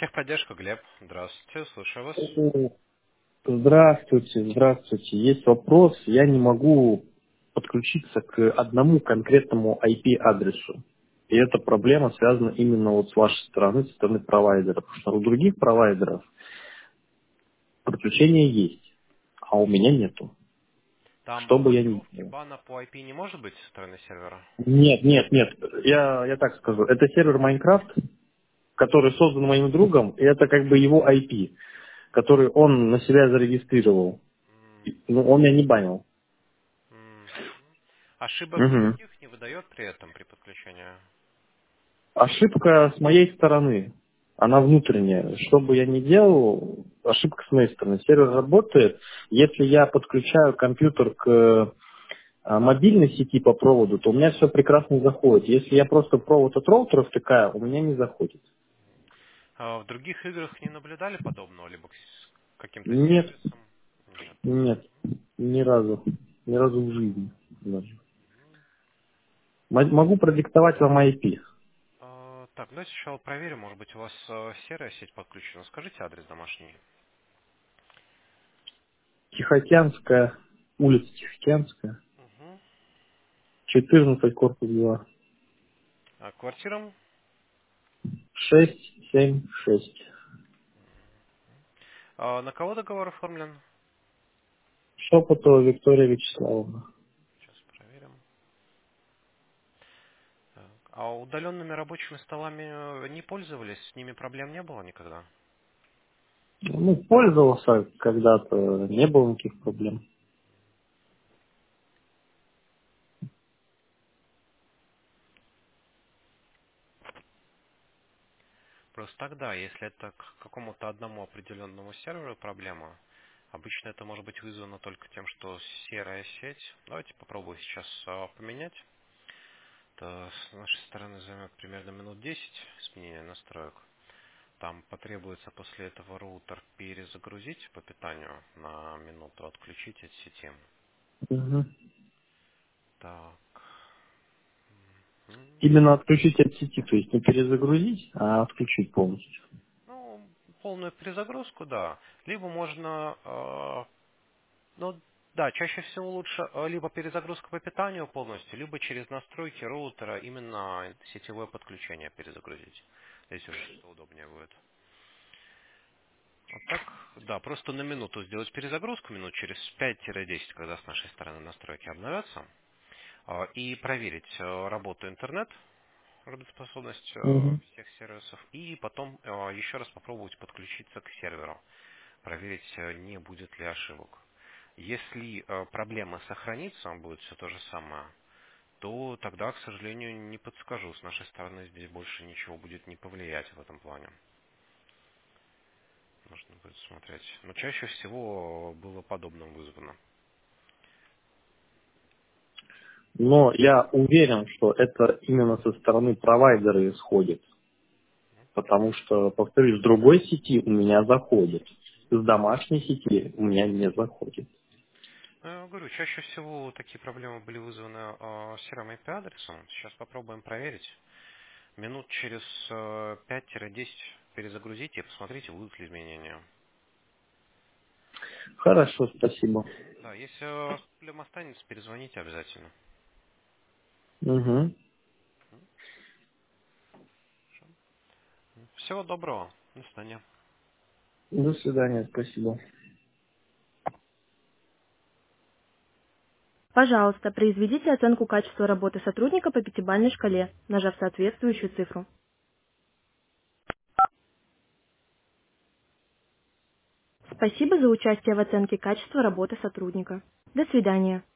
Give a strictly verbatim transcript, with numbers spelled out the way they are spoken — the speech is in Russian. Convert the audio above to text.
Техподдержка, Глеб. Здравствуйте, слушаю вас. О, Здравствуйте, здравствуйте. Есть вопрос. Я не могу подключиться к одному конкретному I P-адресу. И эта проблема связана именно вот с вашей стороны, со стороны провайдера. Потому что у других провайдеров подключение есть, а у меня нету. Там Что бы я ни блокировки делал. бана по I P не может быть со стороны сервера? Нет, нет, нет. Я, я так скажу. Это сервер Minecraft, который создан моим другом, и это как бы его I P, который он на себя зарегистрировал. М, Ну, он меня не банил. м. Ошибок Мгм. никаких не выдает при этом, при подключении? Ошибка с моей стороны. Она внутренняя. Что бы я ни делал, ошибка с моей стороны. Сервер работает. Если я подключаю компьютер к а, мобильной сети по проводу, то у меня все прекрасно заходит. Если я просто провод от роутера втыкаю, у меня не заходит. А в других играх не наблюдали подобного, либо к с каким-то Нет, сервисом? Нет. нет, ни разу. Ни разу в жизни. даже. М- Могу продиктовать вам I P. А, так, давайте сначала проверим, может быть, у вас э, серая сеть подключена. Скажите адрес домашний. Тихоокеанская, улица Тихоокеанская, Угу. четырнадцать, корпус два. А квартира? шесть семь шесть. А на кого договор оформлен? Шепотова Виктория Вячеславовна. Сейчас проверим. Так. А удаленными рабочими столами э, не пользовались? С ними проблем не было никогда? Ну, пользовался когда-то, не было никаких проблем. Просто тогда, если это к какому-то одному определенному серверу проблема, обычно это может быть вызвано только тем, что серая сеть. Давайте попробую сейчас а, поменять. Это с нашей стороны займет примерно минут десять сменения настроек. Там потребуется после этого роутер перезагрузить по питанию на минуту, отключить от сети. Мгм. Так. М. Именно отключить от сети, то есть не перезагрузить, а отключить полностью. Ну, полную перезагрузку, да. Либо можно, э, ну, да, чаще всего лучше э, либо перезагрузка по питанию полностью, либо через настройки роутера именно сетевое подключение перезагрузить. Здесь уже что-то удобнее будет. Вот так, да, просто на минуту сделать перезагрузку, минут через пять-десять, когда с нашей стороны настройки обновятся, э, и проверить э, работу интернет, работоспособность э, Мгм. всех сервисов, и потом э, еще раз попробовать подключиться к серверу, проверить, э, не будет ли ошибок. Если э, проблема сохранится, будет все то же самое, то тогда, к сожалению, не подскажу. С нашей стороны здесь больше ничего будет не повлиять в этом плане. Нужно будет смотреть. Но чаще всего было подобным вызвано. Но я уверен, что это именно со стороны провайдера исходит. Потому что, повторюсь, с другой сети у меня заходит. С домашней сети у меня не заходит. Я говорю, чаще всего такие проблемы были вызваны э, серым I P-адресом. Сейчас попробуем проверить. Минут через э, пять-десять перезагрузите и посмотрите, будут ли изменения. Хорошо, спасибо. Да, если у вас проблема останется, перезвоните обязательно. Угу. Всего доброго. До свидания. До свидания, спасибо. Пожалуйста, произведите оценку качества работы сотрудника по пятибалльной шкале, нажав соответствующую цифру. Спасибо за участие в оценке качества работы сотрудника. До свидания.